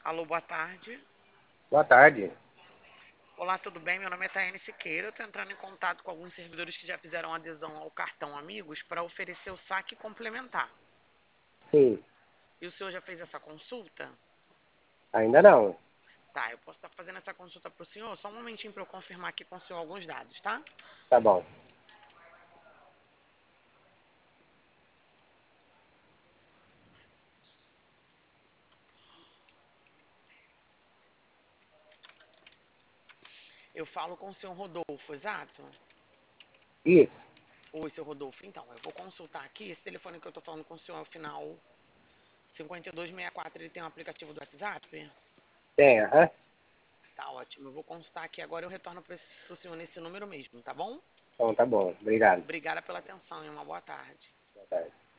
Alô, boa tarde. Boa tarde. Olá, tudo bem? Meu nome é Taiane Siqueira. Eu estou entrando em contato com alguns servidores que já fizeram adesão ao cartão Amigos para oferecer o saque complementar. Sim, E o senhor já fez essa consulta? ainda não. Tá, eu posso estar fazendo essa consulta para o senhor? Só um momentinho para eu confirmar aqui com o senhor alguns dados, tá? Tá bom. Eu falo com o senhor Rodolfo, exato? Isso, Oi, seu Rodolfo. Então, eu vou consultar aqui. Esse telefone que eu estou falando com o senhor é o final 5264. Ele tem um aplicativo do WhatsApp? tem, aham. Tá ótimo. Eu vou consultar aqui agora e eu retorno para o senhor nesse número mesmo, tá bom? Então tá bom. Obrigado. Obrigada pela atenção e uma boa tarde. Boa tarde.